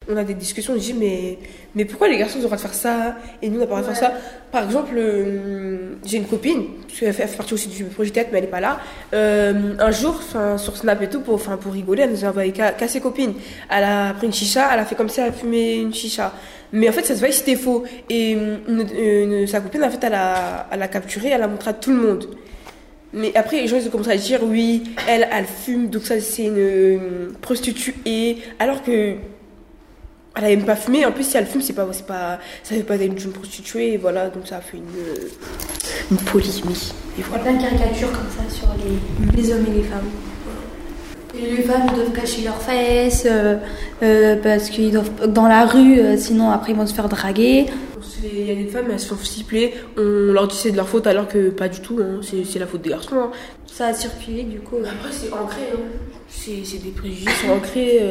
on a des discussions, on dit mais pourquoi les garçons ont le droit de faire ça et nous on n'a pas le droit de faire ça. Par exemple, j'ai une copine, parce qu'elle fait partie aussi du projet tête, mais elle n'est pas là. Un jour, sur Snap et tout, pour rigoler, elle nous a envoyé qu'à ses copines. Elle a pris une chicha, elle a fait comme si elle fumait une chicha. Mais en fait, ça se voyait que c'était faux. Et sa copine, en fait, elle a capturé, elle a montré à tout le monde. Mais après, les gens ils ont commencé à dire oui, elle fume, donc ça c'est une prostituée, alors que elle a même pas fumé. En plus, si elle fume, ça fait pas d'elle une prostituée, et voilà, donc ça a fait une polémique. Il y a plein de caricatures comme ça sur les hommes et les femmes. Et les femmes doivent cacher leurs fesses parce qu'ils doivent dans la rue, sinon après ils vont se faire draguer. Il y a des femmes, elles se font siffler, on leur dit c'est de leur faute alors que pas du tout, hein, c'est la faute des garçons. Hein. Ça a circulé du coup. Après c'est ancré, hein. C'est des préjugés sont ancrés,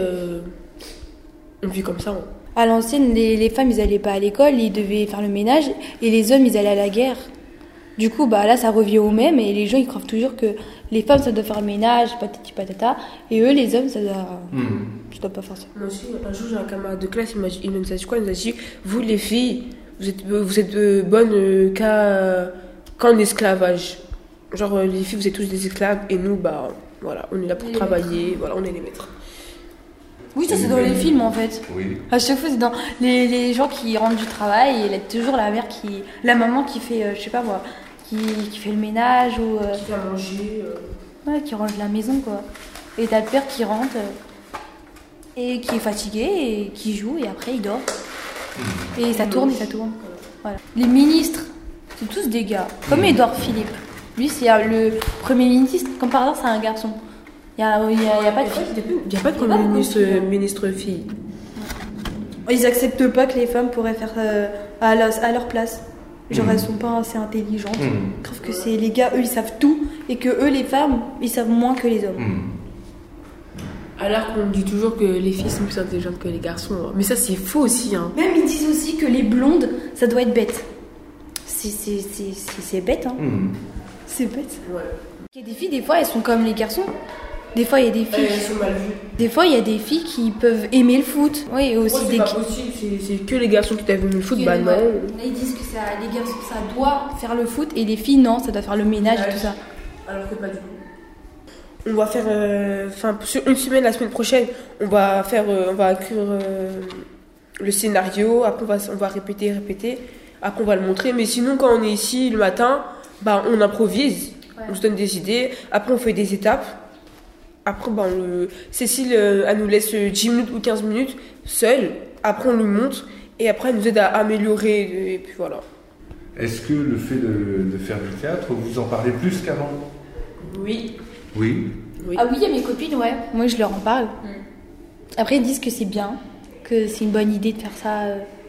on vit comme ça. Hein. À l'ancienne, les femmes ils allaient pas à l'école, ils devaient faire le ménage et les hommes ils allaient à la guerre. Du coup là ça revient au même et les gens ils croient toujours que les femmes ça doit faire le ménage, patati patata, et eux les hommes ça doit pas faire ça. Moi aussi, un jour j'ai un camarade de classe, il nous a dit quoi? Il nous a dit vous les filles, vous êtes bonnes qu'en esclavage. Genre les filles vous êtes tous des esclaves et nous voilà, on est là pour travailler, voilà, on est les maîtres. Oui, ça c'est dans les films en fait. Oui. À chaque fois c'est dans les gens qui rentrent du travail et il y a toujours la maman qui fait je sais pas moi, qui fait le ménage ou qui fait à manger. Ouais, qui range la maison quoi. Et t'as le père qui rentre et qui est fatigué et qui joue et après il dort. Et ça tourne et ça tourne. Voilà. Les ministres, c'est tous des gars. Comme Édouard Philippe. Lui, c'est le premier ministre. Comme par hasard, c'est un garçon. Il y a pas de fille. Il n'y a pas de premier ministre fille. Ils acceptent pas que les femmes pourraient faire à leur place. Genre elles sont pas assez intelligentes. Ils trouvent que c'est les gars, eux ils savent tout et que eux les femmes, ils savent moins que les hommes. Alors qu'on dit toujours que les filles sont plus intelligentes que les garçons. Mais ça, c'est faux aussi. Hein. Même ils disent aussi que les blondes, ça doit être bête. C'est bête, hein. C'est bête. Ouais. Il y a des filles, des fois, elles sont comme les garçons. Des fois, il y a des filles. Elles sont mal vues. Des fois, il y a des filles qui peuvent aimer le foot. Oui, et aussi c'est pas possible. C'est que les garçons qui doivent aimer le foot. Non. Ils disent que les garçons, ça doit faire le foot et les filles, non, ça doit faire le ménage et tout ça. Alors que pas du tout. On va faire, sur une semaine, la semaine prochaine, on va écrire le scénario. Après, on va répéter. Après, on va le montrer. Mais sinon, quand on est ici le matin, on improvise. Ouais. On se donne des idées. Après, on fait des étapes. Après, Cécile, elle nous laisse 10 minutes ou 15 minutes seule. Après, on lui montre. Et après, elle nous aide à améliorer. Et puis voilà. Est-ce que le fait de faire du théâtre, vous en parlez plus qu'avant ? Oui. Oui. Ah oui, il y a mes copines, ouais. Moi, je leur en parle. Après, ils disent que c'est bien, que c'est une bonne idée de faire ça.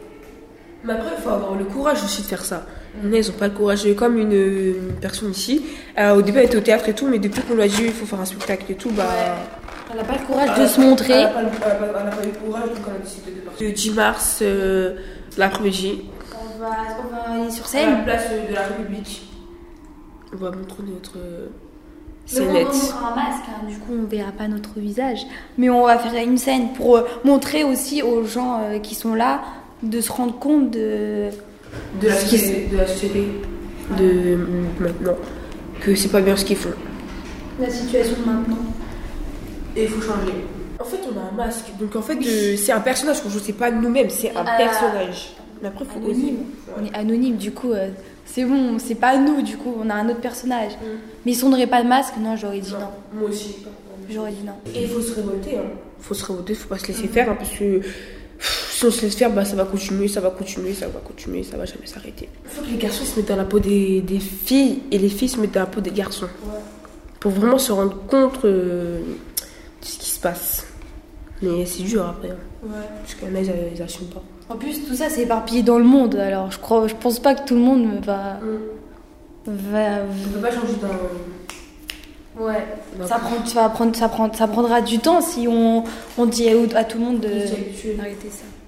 Mais après, il faut avoir le courage aussi de faire ça. Ils n'ont pas le courage. J'ai comme une personne ici. Au début, elle était au théâtre et tout, mais depuis qu'on lui a dit il faut faire un spectacle et tout, elle n'a pas le courage de se montrer. Elle n'a pas eu le courage, donc elle a décidé de partir. Le 10 mars, l'après-midi. On va aller sur À scène. la place de la République. On va montrer notre... C'est net. On aura un masque, hein, du coup on verra pas notre visage. Mais on va faire une scène pour montrer aussi aux gens qui sont là de se rendre compte de la société de maintenant, que c'est pas bien ce qu'ils font. La situation de maintenant. Et il faut changer. En fait, on a un masque, donc en fait c'est un personnage qu'on joue, c'est pas nous-mêmes, c'est un personnage. Mais après, faut anonyme. On est anonyme, du coup. C'est bon, c'est pas nous, du coup, on a un autre personnage. Mais si on n'aurait pas de masque, non, j'aurais dit non. Moi aussi. J'aurais dit non. Et il faut se révolter, hein. Faut se révolter, faut pas se laisser faire, hein, parce que si on se laisse faire, ça va continuer, ça va jamais s'arrêter. Il faut que les garçons se mettent dans la peau des filles et les filles se mettent dans la peau des garçons. Ouais. Pour vraiment se rendre compte de ce qui se passe. Mais c'est dur après, hein. Ouais. Parce qu'il y en a, ils n'assument pas. En plus, tout ça, c'est éparpillé dans le monde. Alors, je pense pas que tout le monde va... On peut pas changer d'un... Ouais. Ça prendra du temps si on dit à tout le monde d'arrêter ça.